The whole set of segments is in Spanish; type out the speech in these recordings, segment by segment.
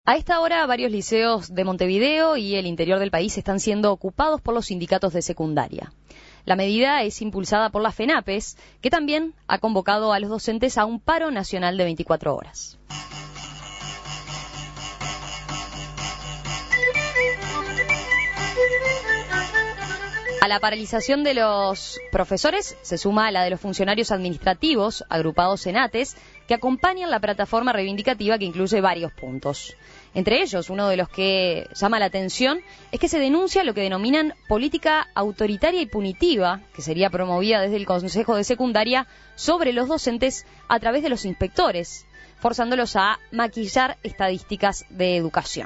A esta hora, varios liceos de Montevideo y el interior del país están siendo ocupados por los sindicatos de secundaria. La medida es impulsada por la FENAPES, que también ha convocado a los docentes a un paro nacional de 24 horas. A la paralización de los profesores se suma la de los funcionarios administrativos, agrupados en ATES, que acompañan la plataforma reivindicativa que incluye varios puntos. Entre ellos, uno de los que llama la atención es que se denuncia lo que denominan política autoritaria y punitiva, que sería promovida desde el Consejo de Secundaria sobre los docentes a través de los inspectores, forzándolos a maquillar estadísticas de educación.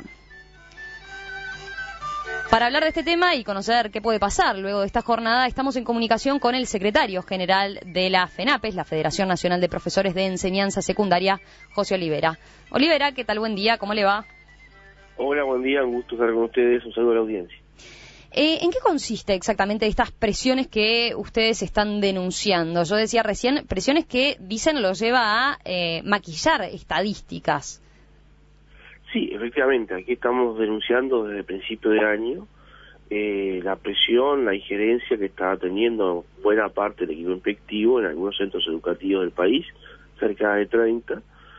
Para hablar de este tema y conocer qué puede pasar luego de esta jornada, estamos en comunicación con el secretario general de la FENAPES, la Federación Nacional de Profesores de Enseñanza Secundaria, José Olivera. Olivera, ¿qué tal? Buen día, ¿cómo le va? Hola, buen día, un gusto estar con ustedes, un saludo a la audiencia. ¿En qué consiste exactamente estas presiones que ustedes están denunciando? Yo decía recién, presiones que dicen los lleva a maquillar estadísticas. Sí, efectivamente, aquí estamos denunciando desde el principio de año la presión, la injerencia que está teniendo buena parte del equipo inspectivo en algunos centros educativos del país, cerca de 30,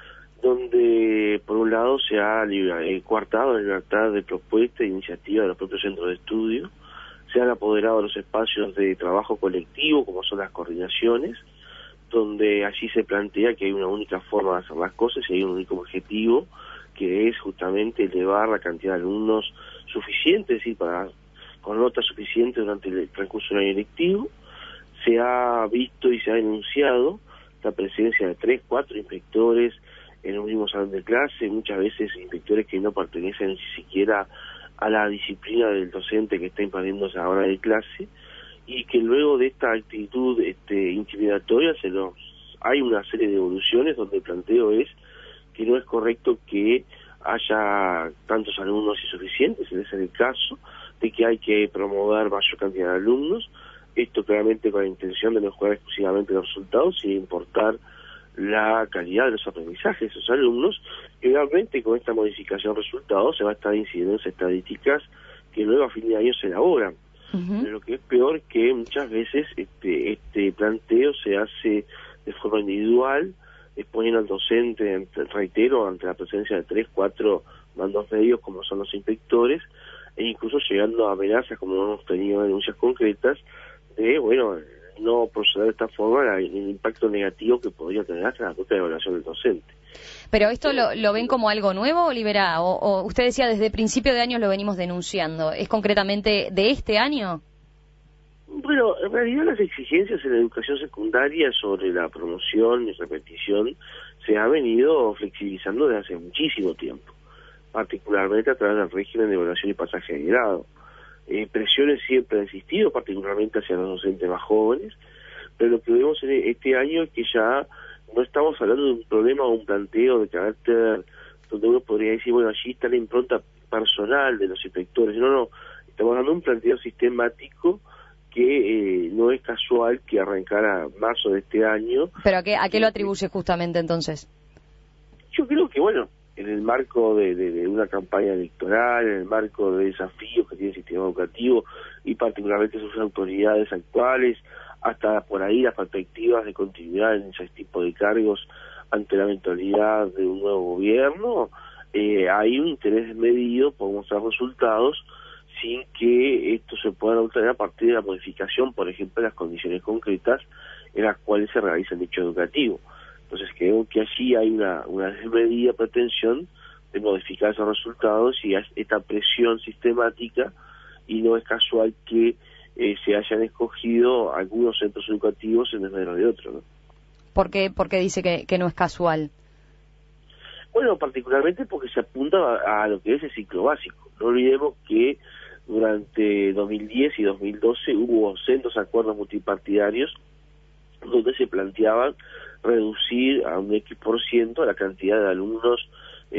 donde por un lado se ha coartado la libertad de propuesta e iniciativa de los propios centros de estudio, se han apoderado los espacios de trabajo colectivo, como son las coordinaciones, donde allí se plantea que hay una única forma de hacer las cosas y hay un único objetivo, que es justamente elevar la cantidad de alumnos suficiente, es decir, con notas suficientes durante el transcurso del año lectivo. Se ha visto y se ha denunciado la presencia de 3, 4 inspectores en los mismos salón de clase, muchas veces inspectores que no pertenecen ni siquiera a la disciplina del docente que está impartiendo esa hora de clase, y que luego de esta actitud intimidatoria hay una serie de evoluciones donde el planteo es que no es correcto que haya tantos alumnos insuficientes, ese es el caso, de que hay que promover mayor cantidad de alumnos, esto claramente con la intención de mejorar exclusivamente los resultados sin importar la calidad de los aprendizajes de esos alumnos, y obviamente con esta modificación de resultados se va a estar incidiendo en estadísticas que luego a fin de año se elaboran. Pero lo que es peor que muchas veces este planteo se hace de forma individual, exponiendo al docente, reitero, ante la presencia de 3, 4 mandos medios como son los inspectores, e incluso llegando a amenazas, como hemos tenido denuncias concretas, de, no proceder de esta forma, el impacto negativo que podría tener hasta la propia evaluación del docente. ¿Pero esto lo ven como algo nuevo, Olivera? ¿O usted decía desde principio de año lo venimos denunciando? ¿Es concretamente de este año? Bueno, en realidad las exigencias en la educación secundaria sobre la promoción y repetición se ha venido flexibilizando desde hace muchísimo tiempo, particularmente a través del régimen de evaluación y pasaje de grado. Presiones siempre han existido, particularmente hacia los docentes más jóvenes, pero lo que vemos en este año es que ya no estamos hablando de un problema o un planteo de carácter donde uno podría decir, allí está la impronta personal de los inspectores. No, estamos hablando de un planteo sistemático que no es casual que arrancara marzo de este año. ¿Pero a qué lo atribuye justamente entonces? Yo creo que, en el marco de una campaña electoral, en el marco de desafíos que tiene el sistema educativo y particularmente sus autoridades actuales, hasta por ahí las perspectivas de continuidad en ese tipo de cargos ante la eventualidad de un nuevo gobierno, hay un interés desmedido por mostrar resultados sin que esto se pueda obtener a partir de la modificación, por ejemplo, de las condiciones concretas en las cuales se realiza el hecho educativo. Entonces creo que allí hay una desmedida pretensión de modificar esos resultados y esta presión sistemática, y no es casual que se hayan escogido algunos centros educativos en vez de los de otros, ¿no? ¿Por qué dice que no es casual? Particularmente porque se apunta a lo que es el ciclo básico. No olvidemos que durante 2010 y 2012 hubo sendos acuerdos multipartidarios donde se planteaban reducir a un X% la cantidad de alumnos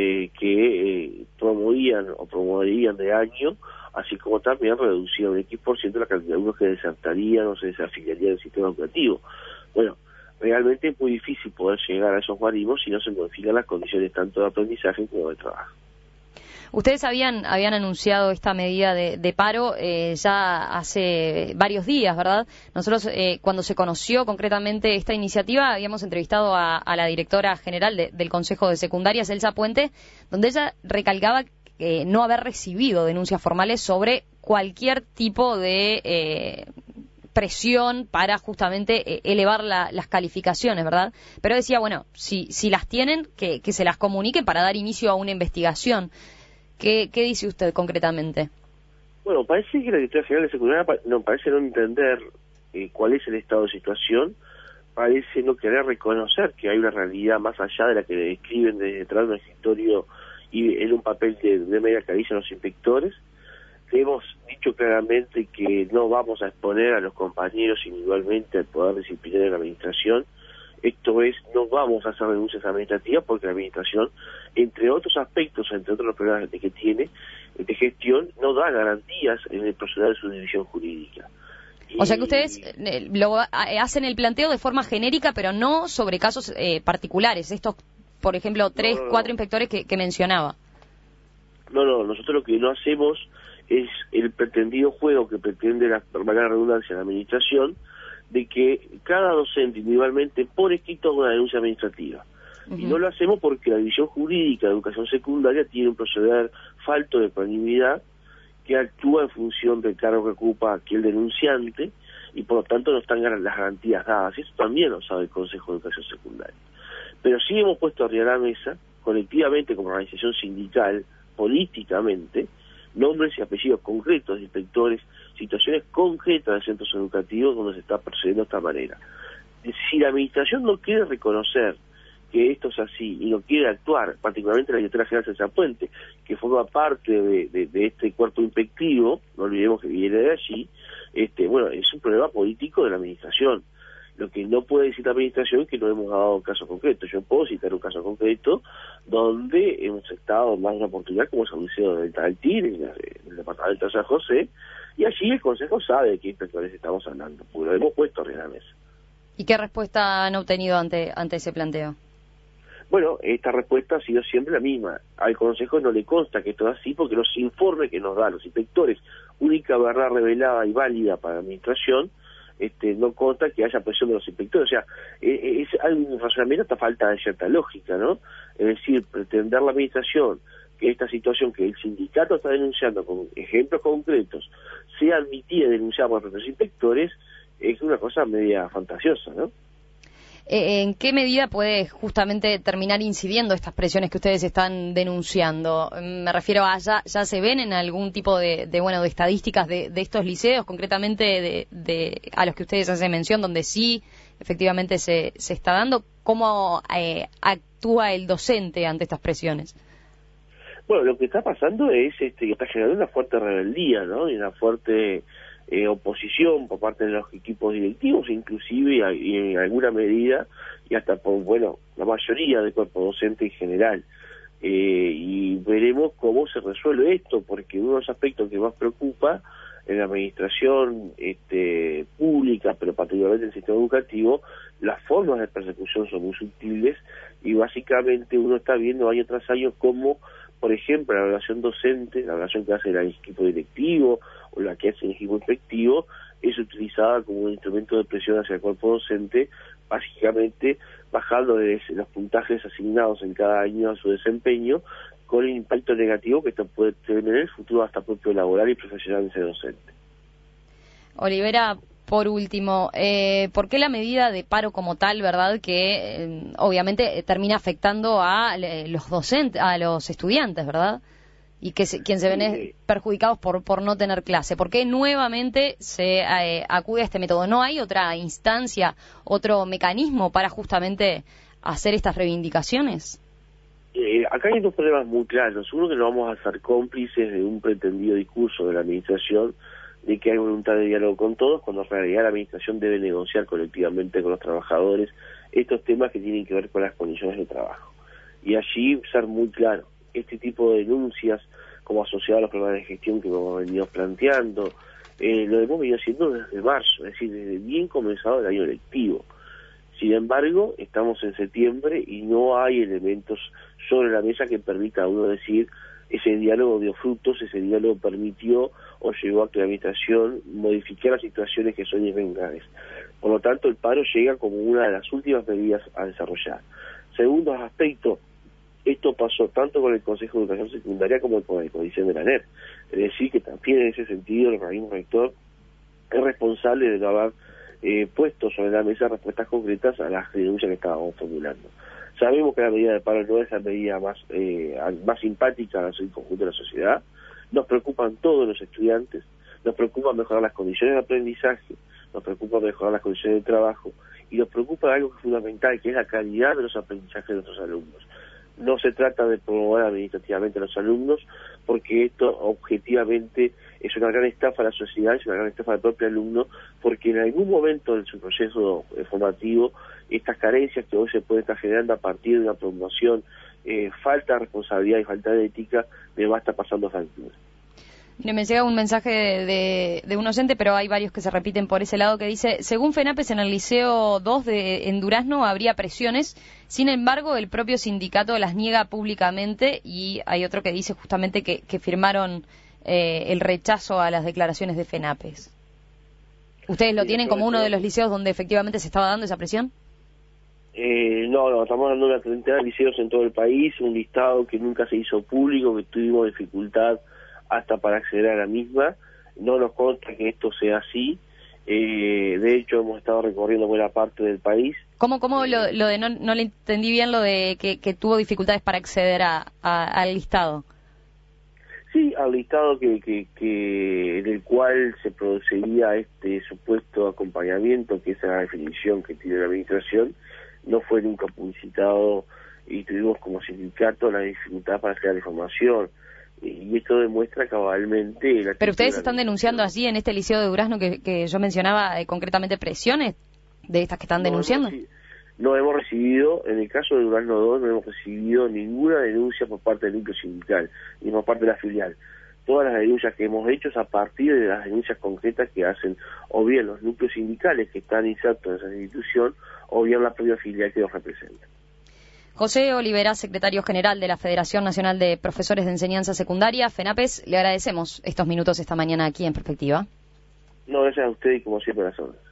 que promoverían de año, así como también reducir a un X% la cantidad de alumnos que desertarían o se desafiliarían del sistema educativo. Realmente es muy difícil poder llegar a esos guarismos si no se modifican las condiciones tanto de aprendizaje como de trabajo. Ustedes habían anunciado esta medida de paro ya hace varios días, ¿verdad? Nosotros, cuando se conoció concretamente esta iniciativa, habíamos entrevistado a la directora general del Consejo de Secundarias, Elsa Puente, donde ella recalcaba no haber recibido denuncias formales sobre cualquier tipo de presión para justamente elevar las calificaciones, ¿verdad? Pero decía, bueno, si las tienen, que se las comuniquen para dar inicio a una investigación. ¿Qué dice usted concretamente? Bueno, parece que la Directora General de Secundaria parece no entender cuál es el estado de situación, parece no querer reconocer que hay una realidad más allá de la que le describen desde detrás del escritorio y en un papel de media caricia a los inspectores. Hemos dicho claramente que no vamos a exponer a los compañeros individualmente al poder disciplinario de la administración. Esto es, no vamos a hacer denuncias administrativas porque la administración, entre otros aspectos, entre otros problemas que tiene de gestión, no da garantías en el personal de su división jurídica. O sea que ustedes hacen el planteo de forma genérica, pero no sobre casos particulares. Estos, por ejemplo, 4 inspectores que mencionaba. No, nosotros lo que no hacemos es el pretendido juego que pretende la redundancia de la administración, de que cada docente individualmente por escrito haga una denuncia administrativa. Y no lo hacemos porque la División Jurídica de Educación Secundaria tiene un proceder falto de ecuanimidad que actúa en función del cargo que ocupa aquel denunciante y por lo tanto no están las garantías dadas. Y eso también lo sabe el Consejo de Educación Secundaria. Pero sí hemos puesto arriba de la mesa, colectivamente como organización sindical, políticamente, nombres y apellidos concretos de inspectores, situaciones concretas de centros educativos donde se está procediendo de esta manera. Si la administración no quiere reconocer que esto es así y no quiere actuar, particularmente la Directora General Elsa Puente, que forma parte de este cuerpo inspectivo, no olvidemos que viene de allí, bueno, es un problema político de la administración. Lo que no puede decir la administración es que no hemos dado casos concretos. Yo puedo citar un caso concreto donde hemos estado en más de una oportunidad, como es el Liceo del Taltir, en el departamento de San José, y allí el Consejo sabe de qué inspectores estamos hablando, porque lo hemos puesto arriba de la mesa. ¿Y qué respuesta han obtenido ante ese planteo? Bueno, esta respuesta ha sido siempre la misma. Al Consejo no le consta que esto es así porque los informes que nos dan los inspectores, única verdad revelada y válida para la administración, no consta que haya presión de los inspectores. O sea, hay un razonamiento hasta falta de cierta lógica, ¿no? Es decir, pretender la administración que esta situación que el sindicato está denunciando con ejemplos concretos sea admitida y denunciada por los inspectores es una cosa media fantasiosa, ¿no? ¿En qué medida puede justamente terminar incidiendo estas presiones que ustedes están denunciando? Me refiero a ya se ven en algún tipo de estadísticas de estos liceos, concretamente a los que ustedes hacen mención, donde sí efectivamente se está dando. ¿Cómo actúa el docente ante estas presiones? Bueno, lo que está pasando es que está generando una fuerte rebeldía, ¿no? Y una fuerte oposición por parte de los equipos directivos, inclusive y en alguna medida, y hasta por, la mayoría del cuerpo docente en general. Y veremos cómo se resuelve esto, porque uno de los aspectos que más preocupa en la administración pública, pero particularmente en el sistema educativo, las formas de persecución son muy sutiles y básicamente uno está viendo año tras año cómo, por ejemplo, la relación docente, la relación que hace el equipo directivo o la que hace el equipo inspectivo, es utilizada como un instrumento de presión hacia el cuerpo docente, básicamente bajando los puntajes asignados en cada año a su desempeño, con el impacto negativo que esto puede tener en el futuro hasta propio laboral y profesional de ese docente. Olivera, por último, ¿por qué la medida de paro como tal, verdad, que obviamente termina afectando a los docentes, a los estudiantes, verdad? Y que quien se ven perjudicados por no tener clase. ¿Por qué nuevamente se acude a este método? ¿No hay otra instancia, otro mecanismo para justamente hacer estas reivindicaciones? Acá hay dos problemas muy claros. Uno, que no vamos a ser cómplices de un pretendido discurso de la administración de que hay voluntad de diálogo con todos, cuando en realidad la administración debe negociar colectivamente con los trabajadores estos temas que tienen que ver con las condiciones de trabajo. Y allí ser muy claro, este tipo de denuncias, como asociado a los problemas de gestión que hemos venido planteando, lo hemos venido haciendo desde marzo, es decir, desde bien comenzado el año lectivo. Sin embargo, estamos en septiembre y no hay elementos sobre la mesa que permita a uno decir ese diálogo dio frutos, ese diálogo permitió o llevó a que la administración modificara situaciones que son irregulares. Por lo tanto, el paro llega como una de las últimas medidas a desarrollar. Segundo aspecto, esto pasó tanto con el Consejo de Educación Secundaria como con la Comisión de la ANER. Es decir, que también en ese sentido el organismo rector es responsable de no haber puesto sobre la mesa respuestas concretas a las denuncias que estábamos formulando. Sabemos que la medida de paro no es la medida más simpática al conjunto de la sociedad. Nos preocupan todos los estudiantes, nos preocupa mejorar las condiciones de aprendizaje, nos preocupa mejorar las condiciones de trabajo y nos preocupa algo que es fundamental, que es la calidad de los aprendizajes de nuestros alumnos. No se trata de promover administrativamente a los alumnos, porque esto objetivamente es una gran estafa a la sociedad, es una gran estafa al propio alumno, porque en algún momento de su proceso formativo, estas carencias que hoy se pueden estar generando a partir de una promoción, falta de responsabilidad y falta de ética, me va a estar pasando factura. Mire, me llega un mensaje de un oyente, pero hay varios que se repiten por ese lado, que dice: según FENAPES, en el Liceo 2 en Durazno habría presiones, sin embargo el propio sindicato las niega públicamente, y hay otro que dice justamente que firmaron el rechazo a las declaraciones de FENAPES. ¿Ustedes lo tienen como uno de los liceos donde efectivamente se estaba dando esa presión? No, estamos hablando de una treintena de liceos en todo el país, un listado que nunca se hizo público, que tuvimos dificultad hasta para acceder a la misma. No nos consta que esto sea así. De hecho, hemos estado recorriendo buena parte del país. ¿Cómo lo de no le entendí bien lo de que tuvo dificultades para acceder al listado? Sí, al listado en el cual se procedía este supuesto acompañamiento, que esa es la definición que tiene la administración, no fue nunca publicitado y tuvimos como sindicato la dificultad para acceder a la información. Y esto demuestra cabalmente... Pero ustedes están denunciando allí en este liceo de Durazno que yo mencionaba concretamente presiones de estas que están denunciando. No hemos recibido, en el caso de Durazno 2, no hemos recibido ninguna denuncia por parte del núcleo sindical, ni por parte de la filial. Todas las denuncias que hemos hecho es a partir de las denuncias concretas que hacen o bien los núcleos sindicales que están insertos en esa institución, o bien la propia filial que los representa. José Olivera, secretario general de la Federación Nacional de Profesores de Enseñanza Secundaria, FENAPES, le agradecemos estos minutos esta mañana aquí en Perspectiva. No, gracias a usted y como siempre a las horas.